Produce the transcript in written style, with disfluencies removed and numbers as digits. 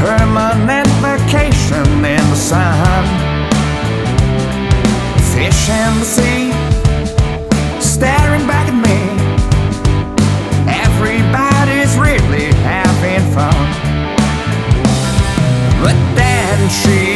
permanent vacation in the sun. Fish in the sea, staring back at me. Everybody's really having fun. But then she